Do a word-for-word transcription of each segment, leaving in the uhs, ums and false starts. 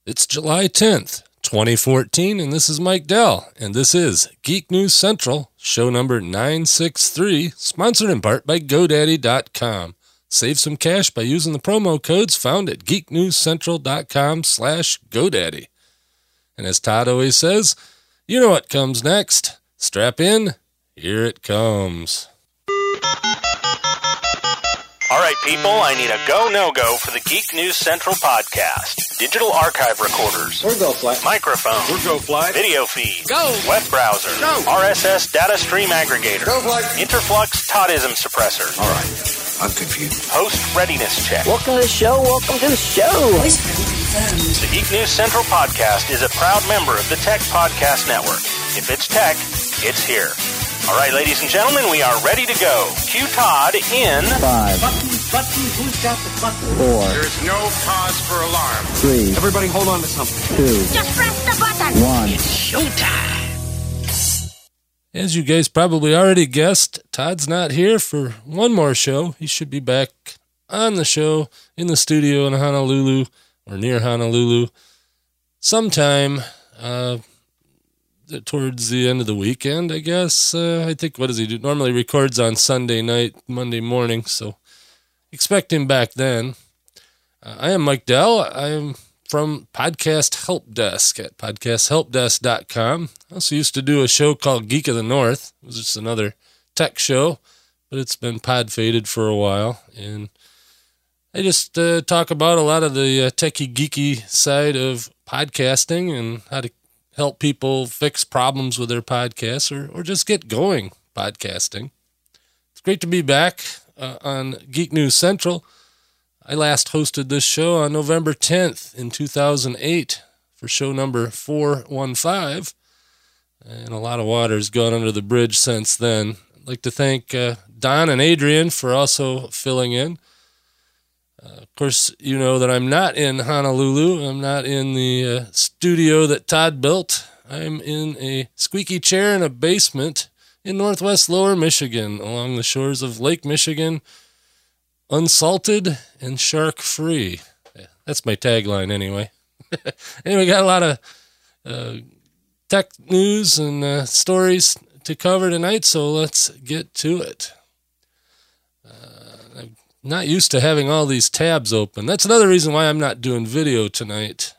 It's July tenth, twenty fourteen, and this is Mike Dell, and this is Geek News Central, show number nine sixty-three, sponsored in part by GoDaddy dot com. Save some cash by using the promo codes found at geek news central dot com slash GoDaddy. And as Todd always says, you know what comes next. Strap in, here it comes. All right, people, I need a go, no-go for the Geek News Central podcast. Digital archive recorders. We're go fly. Microphone. We're go fly. Video feed. Go. Web browser. Go. R S S data stream aggregator. Go fly. Interflux Toddism suppressor. All right, I'm confused. Host readiness check. Welcome to the show. Welcome to the show. The Geek News Central podcast is a proud member of the Tech Podcast Network. If it's tech, it's here. All right, ladies and gentlemen, we are ready to go. Cue Todd in Five, Button, button, who's got the button? four, There's no cause for alarm. three, Everybody hold on to something. two, Just press the button. one. Showtime. As you guys probably already guessed, Todd's not here for one more show. He should be back on the show in the studio in Honolulu or near Honolulu sometime uh, towards the end of the weekend, I guess. Uh, I think, what does he do? Normally records on Sunday night, Monday morning, so expect him back then. Uh, I am Mike Dell. I am from Podcast Help Desk at podcast help desk dot com. I also used to do a show called Geek of the North. It was just another tech show, but it's been pod faded for a while. And I just uh, talk about a lot of the uh, techie, geeky side of podcasting and how to help people fix problems with their podcasts or, or just get going podcasting. It's great to be back uh, on Geek News Central. I last hosted this show on November tenth in two thousand eight for show number four one five, and a lot of water has gone under the bridge since then. I'd like to thank uh, Don and Adrian for also filling in. Uh, of course, you know that I'm not in Honolulu. I'm not in the uh, studio that Todd built. I'm in a squeaky chair in a basement in northwest Lower Michigan along the shores of Lake Michigan, unsalted and shark-free. Yeah, that's my tagline anyway. Anyway, got a lot of uh, tech news and uh, stories to cover tonight, so let's get to it. Uh, I'm not used to having all these tabs open. That's another reason why I'm not doing video tonight.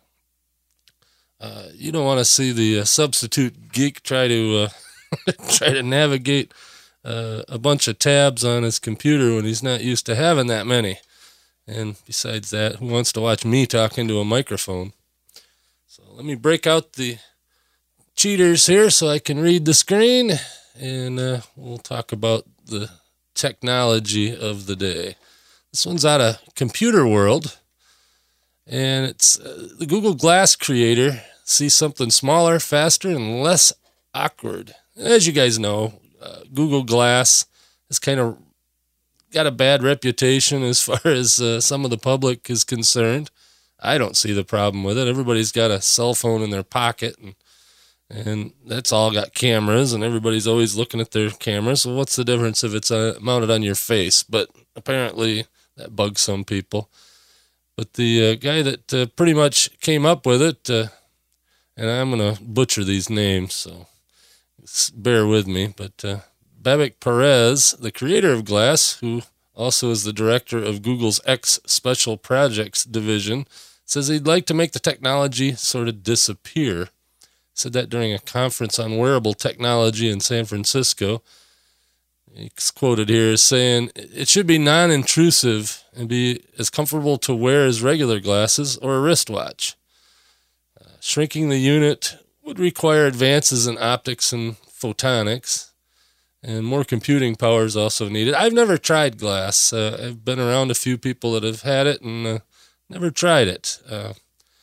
Uh, you don't want to see the uh, substitute geek try to uh, try to navigate Uh, a bunch of tabs on his computer when he's not used to having that many. And besides that, who wants to watch me talk into a microphone? So let me break out the cheaters here so I can read the screen, and uh, we'll talk about the technology of the day. This one's out of Computer World, and it's uh, the Google Glass creator sees something smaller, faster, and less awkward. As you guys know, Uh, Google Glass has kind of got a bad reputation as far as uh, some of the public is concerned. I don't see the problem with it. Everybody's got a cell phone in their pocket, and and that's all got cameras, and everybody's always looking at their cameras. So what's the difference if it's uh, mounted on your face? But apparently that bugs some people. But the uh, guy that uh, pretty much came up with it, uh, and I'm going to butcher these names, so bear with me, but uh, Babak Perez, the creator of Glass, who also is the director of Google's X Special Projects division, says he'd like to make the technology sort of disappear. He said that during a conference on wearable technology in San Francisco. He's quoted here as saying, "It should be non-intrusive and be as comfortable to wear as regular glasses or a wristwatch. Uh, shrinking the unit would require advances in optics and photonics, and more computing power is also needed." I've never tried Glass. Uh, I've been around a few people that have had it and uh, never tried it. Uh,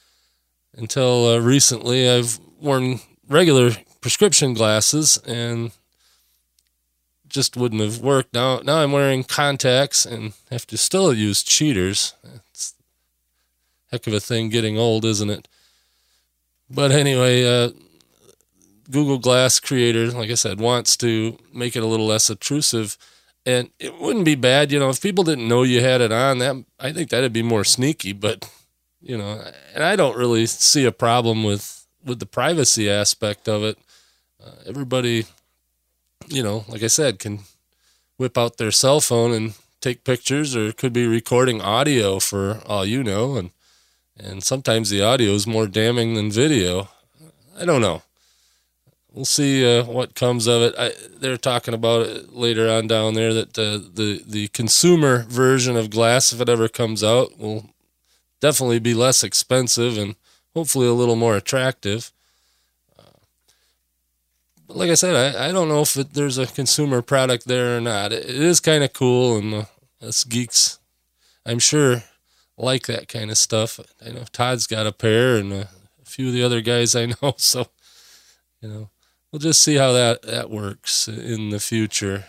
until uh, recently, I've worn regular prescription glasses and just wouldn't have worked. Now, now I'm wearing contacts and have to still use cheaters. It's a heck of a thing getting old, isn't it? But anyway, uh, Google Glass creator, like I said, wants to make it a little less intrusive. And it wouldn't be bad, you know, if people didn't know you had it on, that I think that'd be more sneaky. But you know, and I don't really see a problem with, with the privacy aspect of it. Uh, everybody, you know, like I said, can whip out their cell phone and take pictures, or could be recording audio for all you know. And, and sometimes the audio is more damning than video. I don't know. We'll see uh, what comes of it. I, they're talking about it later on down there that uh, the, the consumer version of glass, if it ever comes out, will definitely be less expensive and hopefully a little more attractive. Uh, but like I said, I, I don't know if it, there's a consumer product there or not. It, it is kind of cool, and uh, us geeks, I'm sure, like that kind of stuff. I know Todd's got a pair, and uh, a few of the other guys I know, so, you know, we'll just see how that, that works in the future.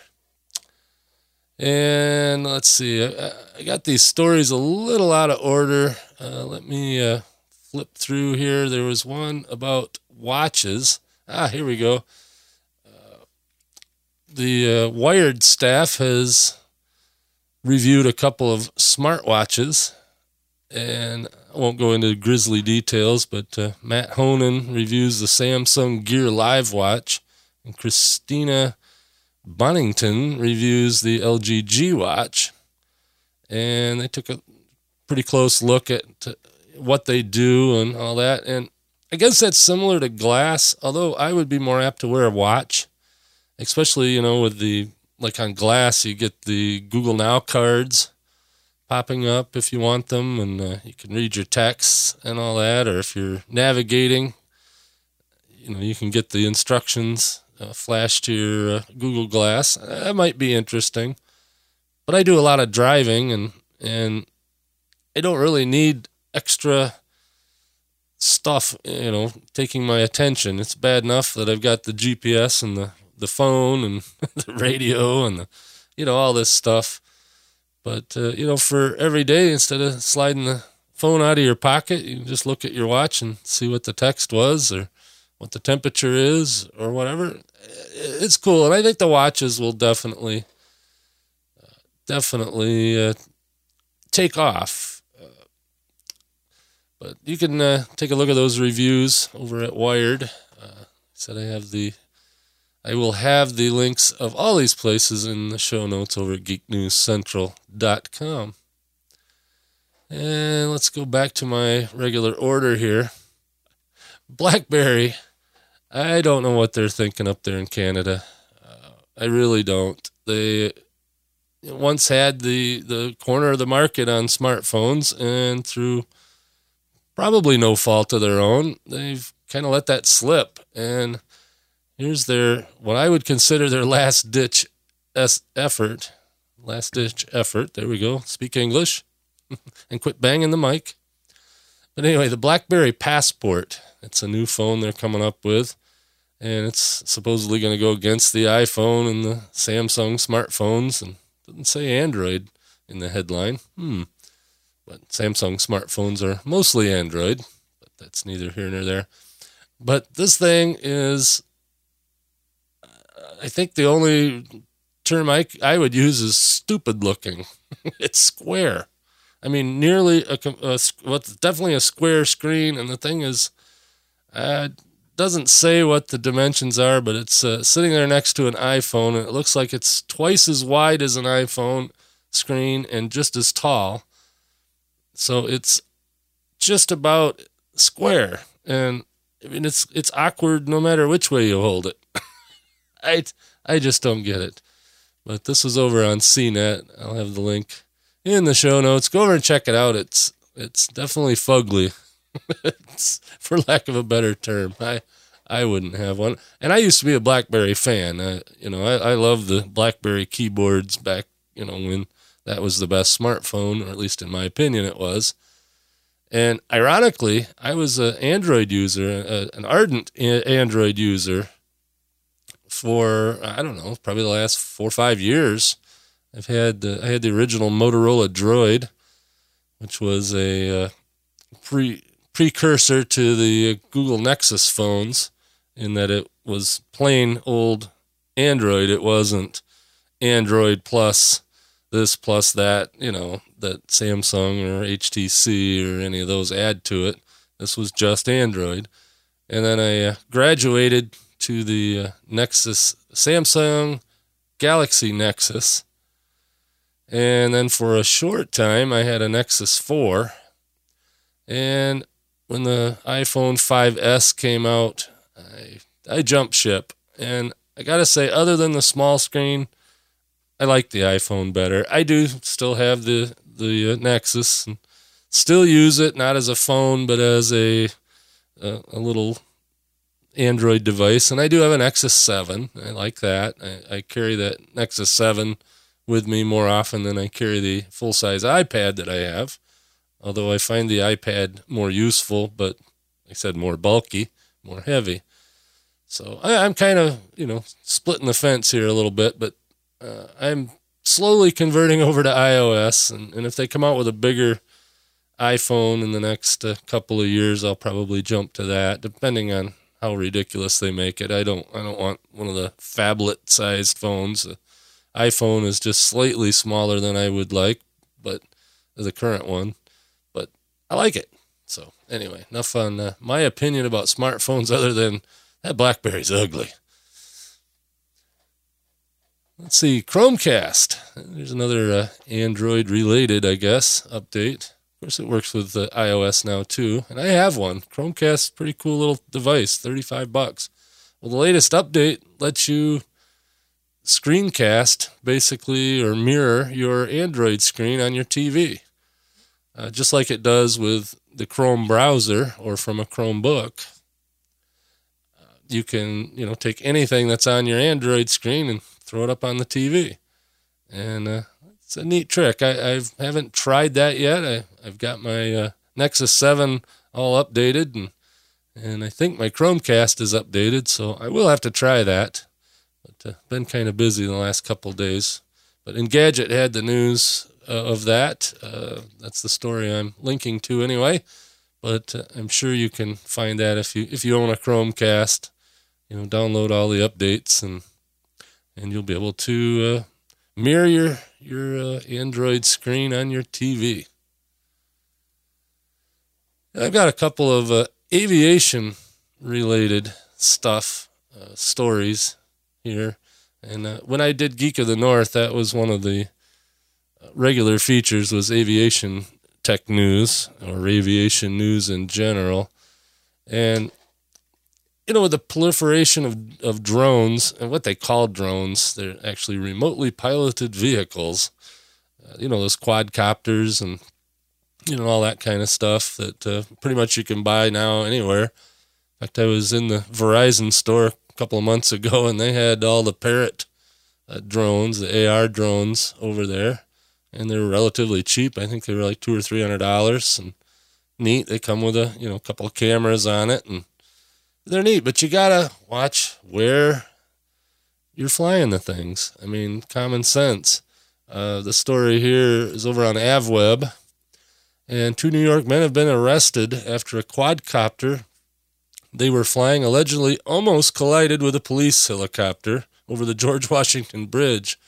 And let's see, I, I got these stories a little out of order. Uh, let me uh, flip through here. There was one about watches. Ah, here we go. Uh, the uh, Wired staff has reviewed a couple of smartwatches, and I won't go into grisly details, but uh, Matt Honan reviews the Samsung Gear Live watch, and Christina Bonington reviews the L G G watch, and they took a pretty close look at what they do and all that. And I guess that's similar to glass, although I would be more apt to wear a watch, especially, you know, with the, like on glass, you get the Google Now cards popping up if you want them, and uh, you can read your texts and all that, or if you're navigating, you know, you can get the instructions Uh, flash to your uh, Google Glass. That might be interesting. But I do a lot of driving, and and I don't really need extra stuff, you know, taking my attention. It's bad enough that I've got the G P S and the, the phone and the radio and the, you know, all this stuff. But, uh, you know, for every day, instead of sliding the phone out of your pocket, you can just look at your watch and see what the text was, or what the temperature is, or whatever. It's cool. And I think the watches will definitely, uh, definitely uh, take off. Uh, but you can uh, take a look at those reviews over at Wired. Uh, said I have the, I will have the links of all these places in the show notes over at geek news central dot com. And let's go back to my regular order here. BlackBerry. I don't know what they're thinking up there in Canada. Uh, I really don't. They once had the, the corner of the market on smartphones, and through probably no fault of their own, they've kind of let that slip. And here's their, what I would consider their last ditch es- effort. Last ditch effort. There we go. Speak English and quit banging the mic. But anyway, the BlackBerry Passport. It's a new phone they're coming up with, and it's supposedly going to go against the iPhone and the Samsung smartphones, and it doesn't say Android in the headline. Hmm. But Samsung smartphones are mostly Android, but that's neither here nor there. But this thing is, I think the only term I, I would use is stupid looking. It's square. I mean, nearly a, a what's definitely a square screen, and the thing is, uh, doesn't say what the dimensions are, but it's uh, sitting there next to an iPhone, and it looks like it's twice as wide as an iPhone screen and just as tall. So it's just about square, and I mean, it's it's awkward no matter which way you hold it. I I just don't get it. But this was over on C net. I'll have the link in the show notes. Go over and check it out. It's it's definitely fugly, it's, for lack of a better term. I I wouldn't have one. And I used to be a BlackBerry fan. I, you know, I, I love the BlackBerry keyboards back, you know, when that was the best smartphone, or at least in my opinion it was. And ironically, I was an Android user, a, an ardent Android user for, I don't know, probably the last four or five years. I've had uh, I had the original Motorola Droid, which was a uh, pre precursor to the Google Nexus phones, in that it was plain old Android. It wasn't Android plus this plus that, you know, that Samsung or H T C or any of those add to it. This was just Android. And then I uh, graduated to the uh, Nexus, Samsung Galaxy Nexus. And then for a short time, I had a Nexus four. And when the iPhone five S came out, I, I jumped ship. And I got to say, other than the small screen, I like the iPhone better. I do still have the, the uh, Nexus and still use it, not as a phone, but as a, a, a little Android device. And I do have a Nexus seven. I like that. I, I carry that Nexus seven with me more often than I carry the full-size iPad that I have. Although I find the iPad more useful, but like I said, more bulky, more heavy. So I, I'm kind of, you know, splitting the fence here a little bit, but uh, I'm slowly converting over to iOS. And, and if they come out with a bigger iPhone in the next uh, couple of years, I'll probably jump to that, depending on how ridiculous they make it. I don't, I don't want one of the phablet-sized phones. The iPhone is just slightly smaller than I would like, but the current one. But I like it. So anyway, enough on uh, my opinion about smartphones, other than that BlackBerry's ugly. Let's see, Chromecast. There's another uh, Android-related, I guess, update. Of course, it works with uh, iOS now, too. And I have one. Chromecast, pretty cool little device, thirty-five bucks. Well, the latest update lets you screencast, basically, or mirror your Android screen on your T V. Uh, just like it does with the Chrome browser or from a Chromebook. You can, you know, take anything that's on your Android screen and throw it up on the T V. And uh, it's a neat trick. I I've, haven't tried that yet. I, I've got my uh, Nexus seven all updated, and and I think my Chromecast is updated, so I will have to try that. But uh, been kind of busy the last couple of days. But Engadget had the news uh, of that. Uh, that's the story I'm linking to anyway. But uh, I'm sure you can find that if you if you own a Chromecast. You know, download all the updates, and and you'll be able to uh, mirror your your uh, Android screen on your T V. I've got a couple of uh, aviation-related stuff, uh, stories here. And uh, when I did Geek of the North, that was one of the regular features, was aviation tech news, or aviation news in general. And you know, with the proliferation of, of drones, and what they call drones, they're actually remotely piloted vehicles. Uh, you know, those quadcopters and, you know, all that kind of stuff that uh, pretty much you can buy now anywhere. In fact, I was in the Verizon store a couple of months ago, and they had all the Parrot uh, drones, the A R drones over there, and they were relatively cheap. I think they were like two or three hundred dollars, and neat. They come with a, you know, a couple of cameras on it, and they're neat, but you gotta watch where you're flying the things. I mean, common sense. Uh, the story here is over on AvWeb, and two New York men have been arrested after a quadcopter they were flying allegedly almost collided with a police helicopter over the George Washington Bridge.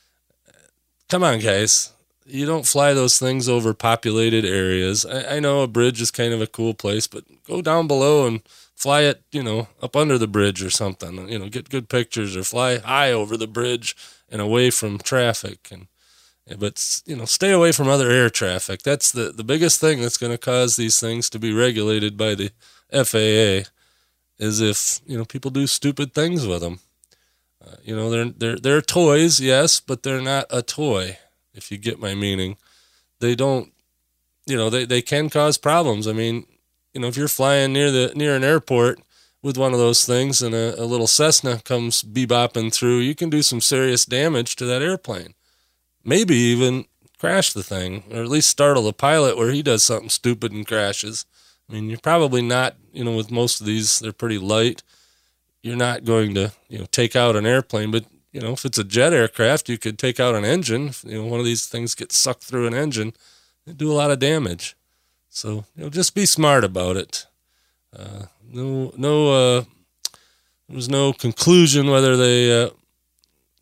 Come on, guys. You don't fly those things over populated areas. I, I know a bridge is kind of a cool place, but go down below and fly it, you know, up under the bridge or something. You know, get good pictures, or fly high over the bridge and away from traffic. And but, you know, stay away from other air traffic. That's the, the biggest thing that's going to cause these things to be regulated by the F A A, is if, you know, people do stupid things with them. Uh, you know, they're, they're, they're toys, yes, but they're not a toy, if you get my meaning. They don't, you know, they, they can cause problems. I mean, you know, if you're flying near the near an airport with one of those things and a, a little Cessna comes bebopping through, you can do some serious damage to that airplane. Maybe even crash the thing, or at least startle the pilot where he does something stupid and crashes. I mean, you're probably not, you know, with most of these, they're pretty light. You're not going to, you know, take out an airplane, but, you know, if it's a jet aircraft, you could take out an engine. If, you know, one of these things gets sucked through an engine, they do a lot of damage. So, you know, just be smart about it. Uh, no, no, uh, there was no conclusion whether they, uh,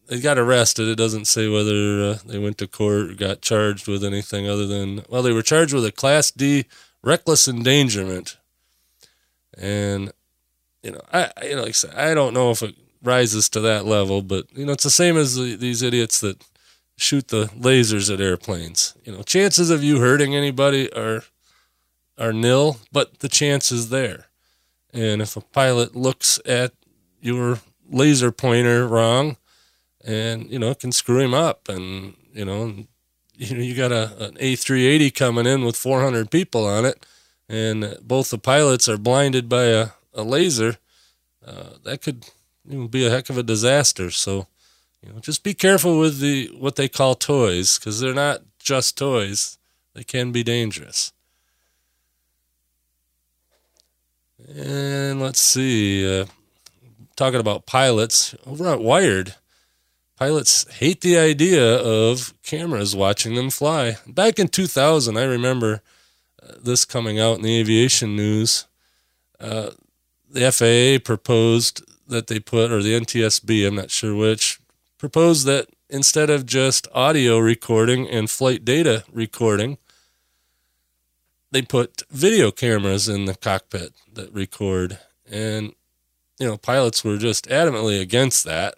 they got arrested. It doesn't say whether uh, they went to court or got charged with anything other than, well, they were charged with a Class D reckless endangerment. And, you know, I, you know, like I said, I don't know if it rises to that level, but, you know, it's the same as the, these idiots that shoot the lasers at airplanes. You know, chances of you hurting anybody are are nil, but the chance is there. And if a pilot looks at your laser pointer wrong, and, you know, it can screw him up. And, you know, and, you know, you got a, an A three eighty coming in with four hundred people on it, and both the pilots are blinded by a, a laser. Uh, that could, you know, be a heck of a disaster. So, you know, just be careful with the what they call toys, because they're not just toys. They can be dangerous. And let's see, uh, talking about pilots, over at Wired, pilots hate the idea of cameras watching them fly. Back in two thousand, I remember uh, this coming out in the aviation news. Uh, the F A A proposed that they put, or the N T S B, I'm not sure which, proposed that instead of just audio recording and flight data recording, they put video cameras in the cockpit that record. And, you know, pilots were just adamantly against that.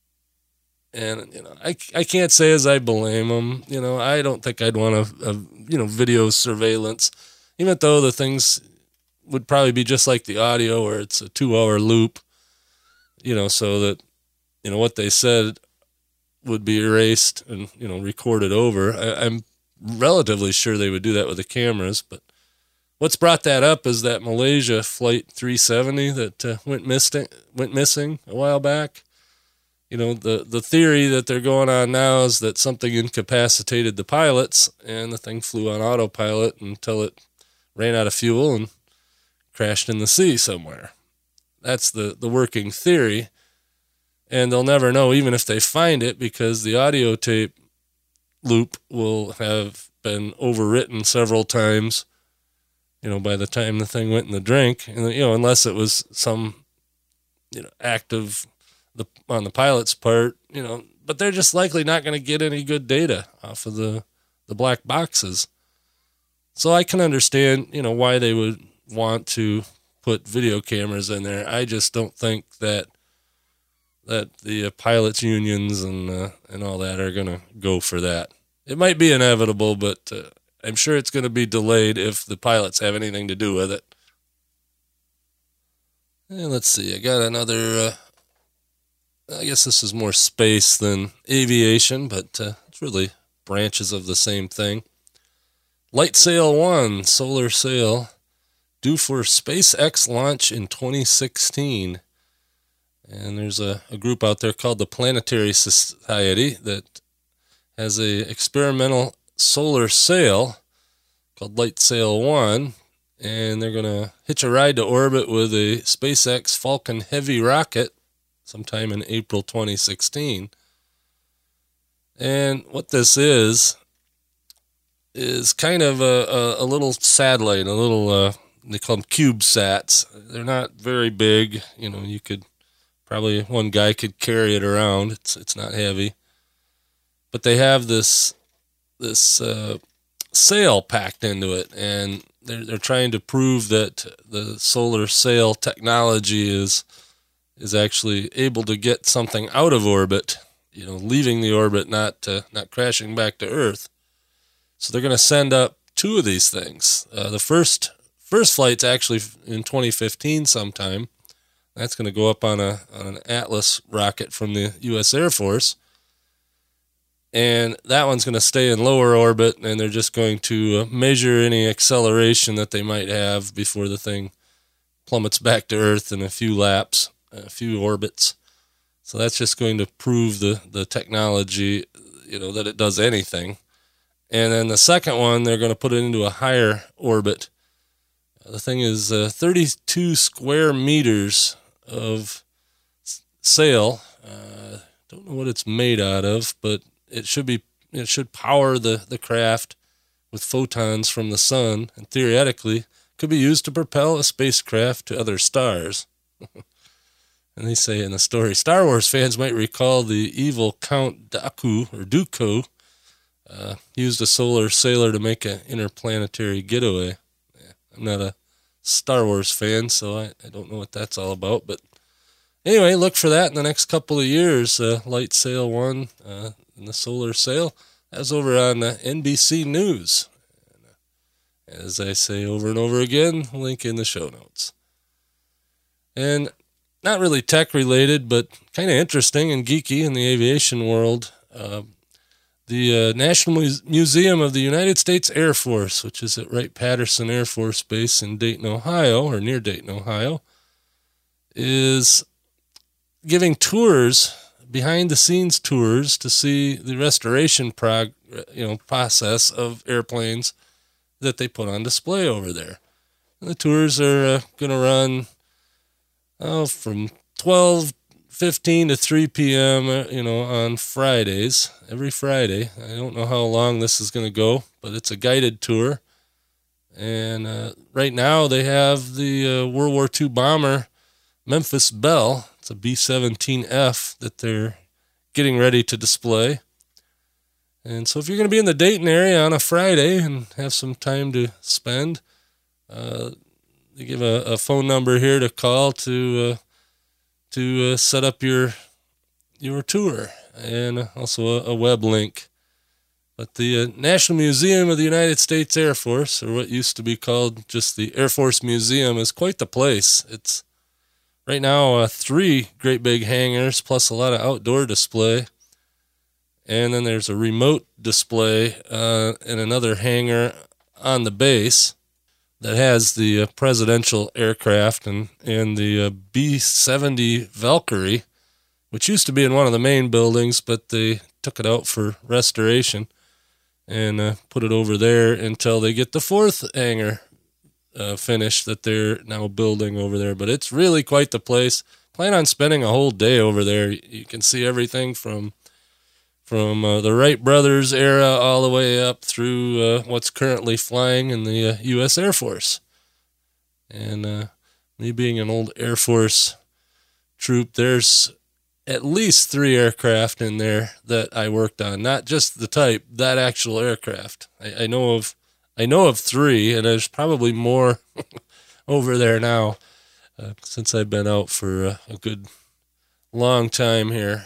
And, you know, I, I can't say as I blame them. You know, I don't think I'd want a, a, you know, video surveillance, even though the things would probably be just like the audio, where it's a two-hour loop, you know, so that, you know, what they said would be erased and, you know, recorded over. I, I'm relatively sure they would do that with the cameras, but what's brought that up is that Malaysia Flight three seventy that uh, went missing went missing a while back. You know, the the theory that they're going on now is that something incapacitated the pilots, and the thing flew on autopilot until it ran out of fuel and crashed in the sea somewhere. That's the, the working theory, and they'll never know even if they find it, because the audio tape loop will have been overwritten several times, you know, by the time the thing went in the drink. And, you know, unless it was some, you know, act of the on the pilot's part, you know, but they're just likely not going to get any good data off of the, the black boxes. So I can understand, you know, why they would want to put video cameras in there. I just don't think that that the uh, pilots unions and uh, and all that are going to go for that. It might be inevitable, but uh, I'm sure it's going to be delayed if the pilots have anything to do with it. And let's see, I got another, uh, I guess this is more space than aviation, but uh, it's really branches of the same thing. LightSail one solar sail due for SpaceX launch in twenty sixteen. And there's a, a group out there called the Planetary Society that has a experimental solar sail called LightSail one, and they're going to hitch a ride to orbit with a SpaceX Falcon Heavy rocket sometime in April twenty sixteen. And what this is, is kind of a, a, a little satellite, a little, uh, they call them CubeSats. They're not very big. You know, you could probably, one guy could carry it around. It's it's not heavy. But they have this this uh, sail packed into it, and they're they're trying to prove that the solar sail technology is is actually able to get something out of orbit, you know, leaving the orbit, not uh, not crashing back to Earth. So they're going to send up two of these things. Uh, the first first flight's actually in twenty fifteen sometime. That's going to go up on a on an Atlas rocket from the U S Air Force. And that one's going to stay in lower orbit, and they're just going to measure any acceleration that they might have before the thing plummets back to Earth in a few laps, a few orbits. So that's just going to prove the, the technology, you know, that it does anything. And then the second one, they're going to put it into a higher orbit. The thing is uh, thirty-two square meters of sail. Uh, don't know what it's made out of, but it should be. It should power the, the craft with photons from the sun, and theoretically could be used to propel a spacecraft to other stars. And And they say in the story, Star Wars fans might recall the evil Count Dooku, or Dooku, uh, used a solar sailor to make an interplanetary getaway. Yeah, I'm not a Star Wars fan, so I, I don't know what that's all about. But anyway, look for that in the next couple of years. Uh, Light Sail one uh, and the solar sail. That's over on uh, N B C News. And, uh, as I say over and over again, link in the show notes. And not really tech related, but kind of interesting and geeky in the aviation world. Uh, the uh, National Muse- Museum of the United States Air Force, which is at Wright-Patterson Air Force Base in Dayton, Ohio, or near Dayton, Ohio, is giving tours, behind-the-scenes tours, to see the restoration prog- you know, process of airplanes that they put on display over there. And the tours are uh, going to run Oh, from twelve fifteen to three p.m., you know, on Fridays, every Friday. I don't know how long this is going to go, but it's a guided tour. And uh, right now they have the uh, World War Two bomber Memphis Belle. It's a B seventeen F that they're getting ready to display. And so if you're going to be in the Dayton area on a Friday and have some time to spend, uh, they give a, a phone number here to call to uh, to uh, set up your your tour, and also a, a web link. But the uh, National Museum of the United States Air Force, or what used to be called just the Air Force Museum, is quite the place. It's right now uh, three great big hangars plus a lot of outdoor display, and then there's a remote display uh, in another hangar on the base that has the uh, presidential aircraft and, and the uh, B seventy Valkyrie, which used to be in one of the main buildings, but they took it out for restoration and uh, put it over there until they get the fourth hangar uh, finished that they're now building over there. But it's really quite the place. Plan on spending a whole day over there. You can see everything from From uh, the Wright brothers era all the way up through uh, what's currently flying in the uh, U S Air Force. And uh, me being an old Air Force troop, there's at least three aircraft in there that I worked on. Not just the type, that actual aircraft. I, I know of, I know of three, and there's probably more over there now uh, since I've been out for uh, a good long time here.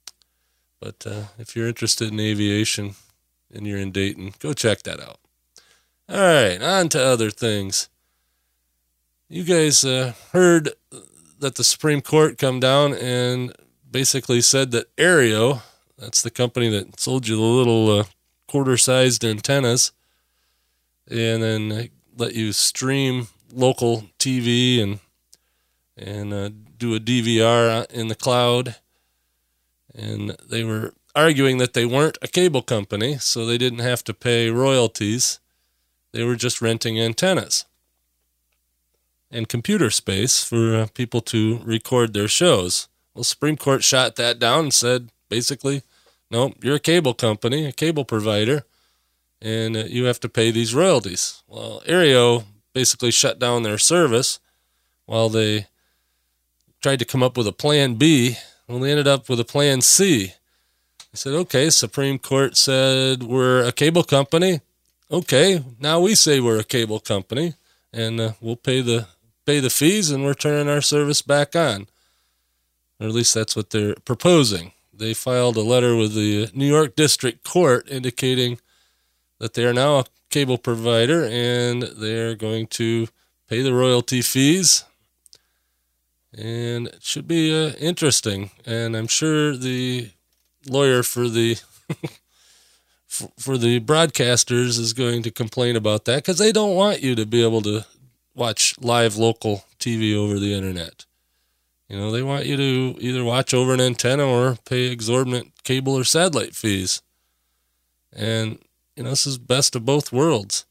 But uh, if you're interested in aviation and you're in Dayton, go check that out. All right, on to other things. You guys uh, heard that the Supreme Court come down and basically said that Aereo, that's the company that sold you the little uh, quarter-sized antennas, and then let you stream local T V and and uh, do a D V R in the cloud. And they were arguing that they weren't a cable company, so they didn't have to pay royalties. They were just renting antennas and computer space for uh, people to record their shows. Well, Supreme Court shot that down and said, basically, no, you're a cable company, a cable provider, and uh, you have to pay these royalties. Well, Aereo basically shut down their service while they tried to come up with a plan B. Well, they ended up with a plan C. They said, okay, Supreme Court said we're a cable company. Okay, now we say we're a cable company, and uh, we'll pay the pay the fees, and we're turning our service back on. Or at least that's what they're proposing. They filed a letter with the New York District Court indicating that they are now a cable provider, and they're going to pay the royalty fees. And it should be uh, interesting. And I'm sure the lawyer for the for, for the broadcasters is going to complain about that because they don't want you to be able to watch live local T V over the internet. You know, they want you to either watch over an antenna or pay exorbitant cable or satellite fees. And, you know, this is best of both worlds.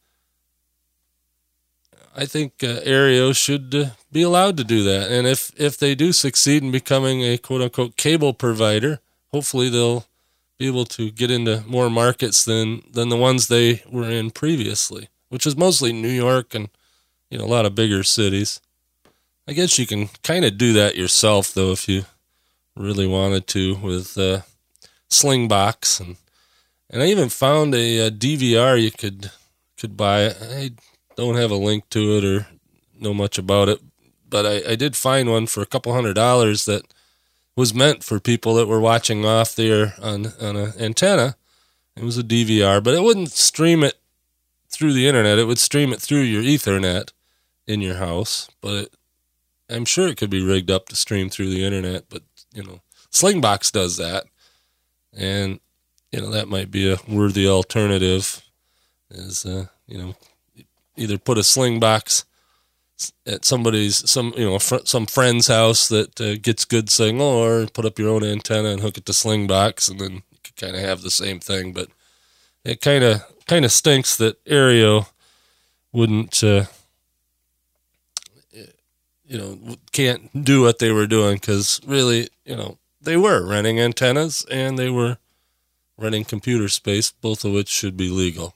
I think uh, Aereo should uh, be allowed to do that. And if, if they do succeed in becoming a quote-unquote cable provider, hopefully they'll be able to get into more markets than, than the ones they were in previously, which is mostly New York and, you know, a lot of bigger cities. I guess you can kind of do that yourself, though, if you really wanted to, with uh, Slingbox. And and I even found a, a D V R you could could buy. I don't have a link to it or know much about it, but I, I did find one for a couple hundred dollars that was meant for people that were watching off there on, on an antenna. It was a D V R, but it wouldn't stream it through the internet. It would stream it through your Ethernet in your house, but it, I'm sure it could be rigged up to stream through the internet, but, you know, Slingbox does that, and, you know, that might be a worthy alternative, is, uh, you know, either put a Slingbox at somebody's, some, you know, fr- some friend's house that uh, gets good signal, or put up your own antenna and hook it to Slingbox, and then you could kind of have the same thing. But it kind of kind of stinks that Aereo wouldn't, uh, you know, can't do what they were doing, because really, you know, they were renting antennas and they were renting computer space, both of which should be legal.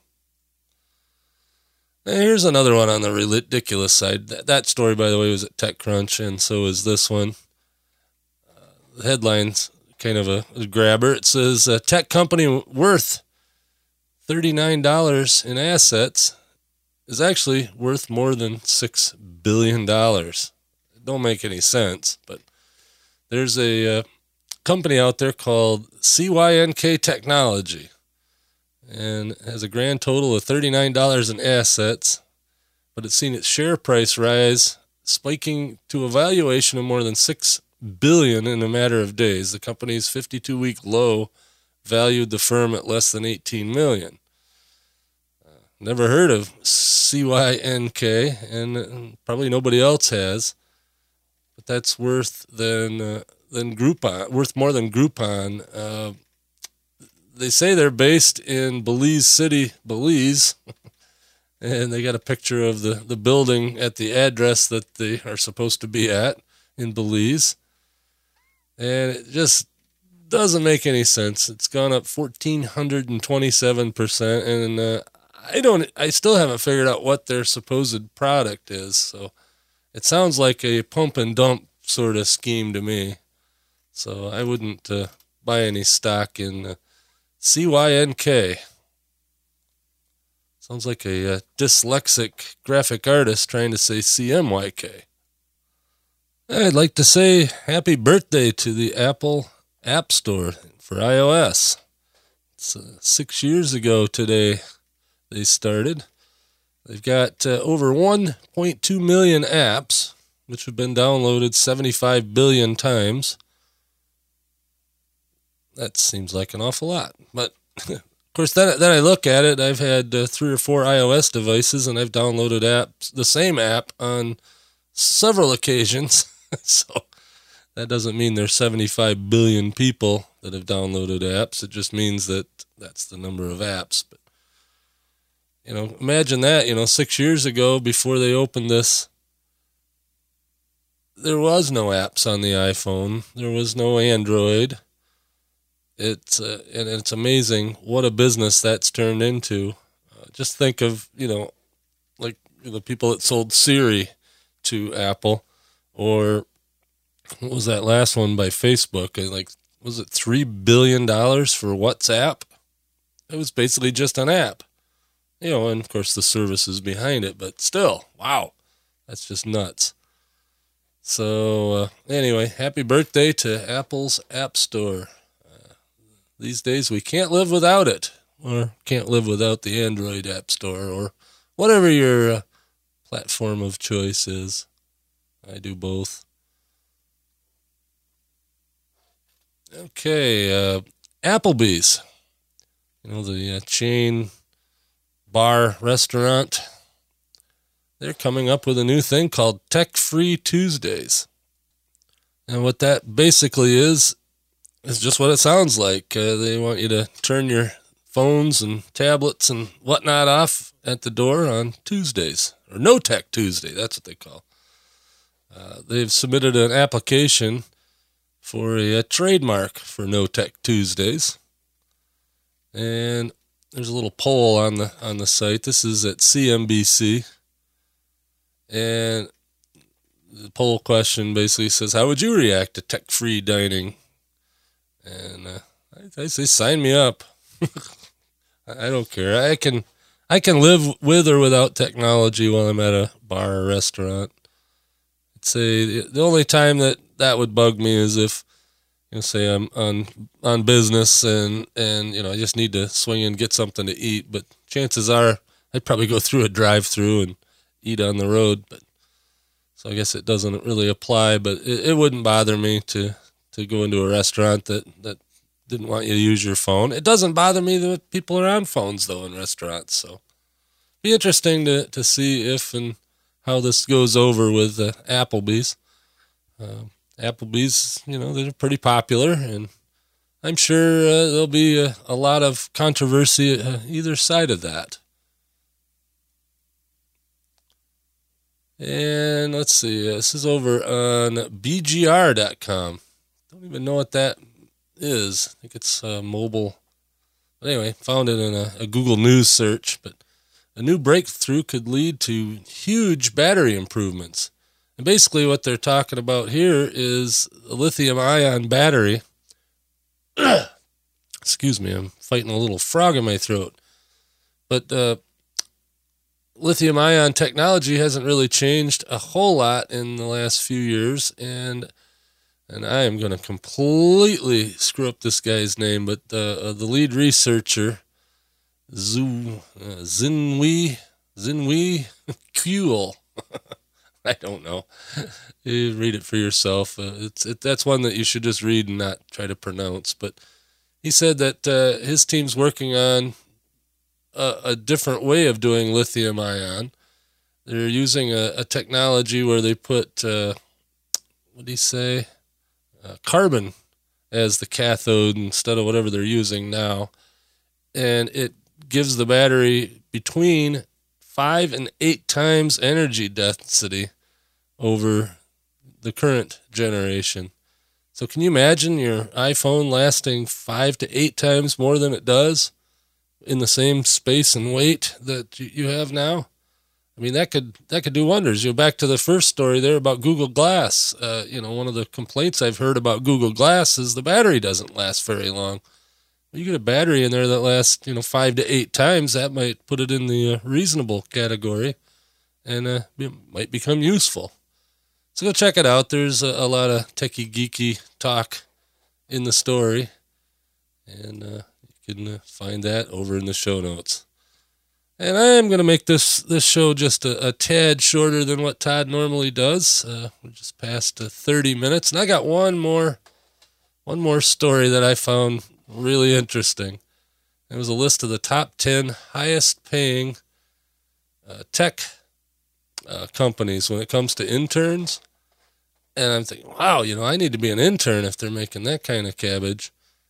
And here's another one on the ridiculous side. That, that story, by the way, was at TechCrunch, and so is this one. Uh, the headline's kind of a, a grabber. It says, a tech company worth thirty-nine dollars in assets is actually worth more than six billion dollars. It don't make any sense, but there's a uh, company out there called C Y N K Technology, and it has a grand total of thirty-nine dollars in assets, but it's seen its share price rise, spiking to a valuation of more than six billion dollars in a matter of days. The company's fifty-two week low valued the firm at less than eighteen million dollars. Uh, never heard of C Y N K, and probably nobody else has, but that's worth than uh, than Groupon, worth more than Groupon. Uh, They say they're based in Belize City, Belize, and they got a picture of the, the building at the address that they are supposed to be at in Belize. And it just doesn't make any sense. It's gone up one thousand four hundred twenty-seven percent, and uh, I don't, I still haven't figured out what their supposed product is. So it sounds like a pump and dump sort of scheme to me. So I wouldn't uh, buy any stock in uh, C Y N K. Sounds like a, uh dyslexic graphic artist trying to say C M Y K. I'd like to say happy birthday to the Apple App Store for iOS. It's uh, six years ago today they started. They've got uh, over one point two million apps, which have been downloaded seventy-five billion times. That seems like an awful lot. But, of course, then, then I look at it. I've had uh, three or four iOS devices, and I've downloaded apps, the same app on several occasions. So that doesn't mean there's seventy-five billion people that have downloaded apps. It just means that that's the number of apps. But, you know, imagine that, you know, six years ago, before they opened this, there was no apps on the iPhone. There was no Android. It's uh, and it's amazing what a business that's turned into. Uh, just think of, you know, like the people that sold Siri to Apple, or what was that last one by Facebook? Like, was it three billion dollars for WhatsApp? It was basically just an app, you know, and of course the services behind it, but still, wow, that's just nuts. So uh, anyway, happy birthday to Apple's App Store. These days we can't live without it, or can't live without the Android App Store, or whatever your uh, platform of choice is. I do both. Okay, uh, Applebee's, you know, the uh, chain bar restaurant, they're coming up with a new thing called Tech-Free Tuesdays. And what that basically is, It's just what it sounds like. Uh, they want you to turn your phones and tablets and whatnot off at the door on Tuesdays, or No Tech Tuesday. That's what they call. Uh, they've submitted an application for a, a trademark for No Tech Tuesdays, and there's a little poll on the on the site. This is at C N B C, and the poll question basically says, how would you react to tech-free dining? And uh, I, I say, sign me up. I don't care. I can I can live with or without technology while I'm at a bar or restaurant. I'd say the only time that that would bug me is if, you know, say I'm on on business and, and, you know, I just need to swing in and get something to eat. But chances are I'd probably go through a drive-through and eat on the road. But so I guess it doesn't really apply, but it, it wouldn't bother me to, to go into a restaurant that, that didn't want you to use your phone. It doesn't bother me that people are on phones, though, in restaurants. So be interesting to, to see if and how this goes over with uh, Applebee's. Uh, Applebee's, you know, they're pretty popular, and I'm sure uh, there'll be a, a lot of controversy uh, either side of that. And let's see, uh, this is over on B G R dot com. Don't even know what that is. I think it's uh, mobile. But anyway, found it in a, a Google News search. But a new breakthrough could lead to huge battery improvements. And basically what they're talking about here is a lithium-ion battery. Excuse me, I'm fighting a little frog in my throat. But uh, lithium-ion technology hasn't really changed a whole lot in the last few years, and and I am going to completely screw up this guy's name, but uh, uh, the lead researcher, Zhu, uh, Zinhui, Zinhui Kuhl, I don't know. You read it for yourself. Uh, it's it, that's one that you should just read and not try to pronounce. But he said that uh, his team's working on a, a different way of doing lithium ion. They're using a, a technology where they put, uh, what did he say, uh, carbon as the cathode instead of whatever they're using now. And it gives the battery between five and eight times energy density over the current generation. So can you imagine your iPhone lasting five to eight times more than it does in the same space and weight that you have now? I mean, that could that could do wonders. You know, back to the first story there about Google Glass. Uh, you know, one of the complaints I've heard about Google Glass is the battery doesn't last very long. You get a battery in there that lasts, you know, five to eight times. That might put it in the uh, reasonable category, and uh, it might become useful. So go check it out. There's a, a lot of techie geeky talk in the story, and uh, you can uh, find that over in the show notes. And I am going to make this, this show just a, a tad shorter than what Todd normally does. Uh, we're just past uh, thirty minutes, and I got one more, one more story that I found really interesting. It was a list of the top ten highest paying uh, tech uh, companies when it comes to interns. And I'm thinking, wow, you know, I need to be an intern if they're making that kind of cabbage.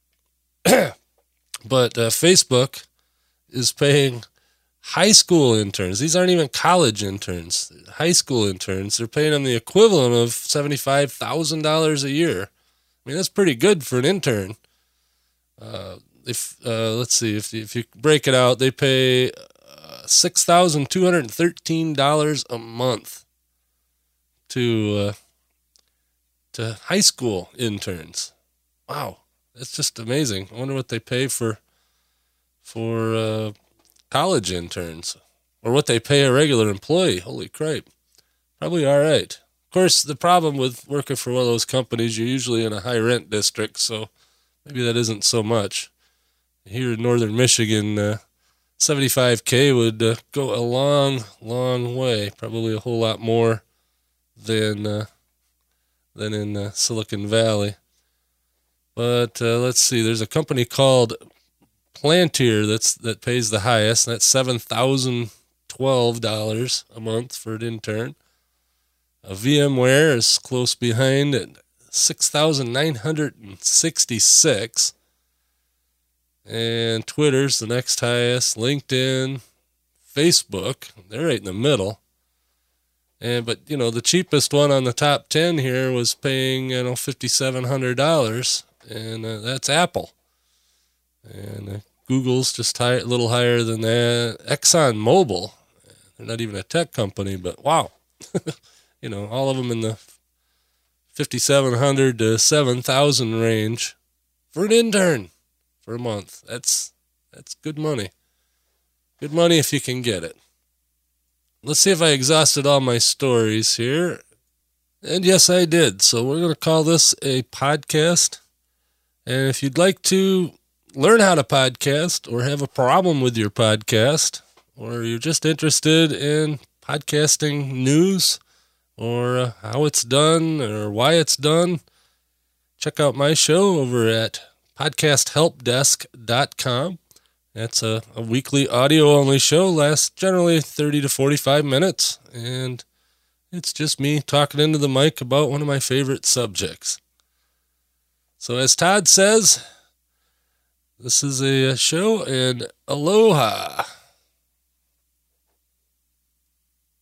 But uh, Facebook is paying high school interns. These aren't even college interns. High school interns. They're paying them the equivalent of seventy-five thousand dollars a year. I mean, that's pretty good for an intern. Uh, if uh, let's see, if if you break it out, they pay uh, six thousand two hundred thirteen dollars a month to uh, to high school interns. Wow, that's just amazing. I wonder what they pay for for uh, college interns, or what they pay a regular employee. Holy crap, probably all right. Of course, the problem with working for one of those companies, you're usually in a high rent district, so maybe that isn't so much. Here in northern Michigan, uh, seventy-five K would uh, go a long, long way. Probably a whole lot more than uh, than in uh, Silicon Valley. But uh, let's see. There's a company called Plantier that's that pays the highest. And that's seven thousand twelve dollars a month for an intern. A VMware is close behind at six thousand nine hundred sixty-six. And Twitter's the next highest. LinkedIn, Facebook, they're right in the middle. And but you know, the cheapest one on the top ten here was paying, you know, fifty-seven hundred dollars, and uh, that's Apple. And uh, Google's just high, a little higher than that. ExxonMobil, they're not even a tech company, but wow. you know, all of them in the fifty-seven hundred to seven thousand range for an intern for a month. That's that's good money. Good money if you can get it. Let's see if I exhausted all my stories here. And yes, I did. So we're going to call this a podcast. And if you'd like to learn how to podcast or have a problem with your podcast, or you're just interested in podcasting news or uh, how it's done or why it's done, check out my show over at podcast help desk dot com. That's a, a weekly audio-only show, lasts generally thirty to forty-five minutes, and it's just me talking into the mic about one of my favorite subjects. So as Todd says, this is a show, and aloha.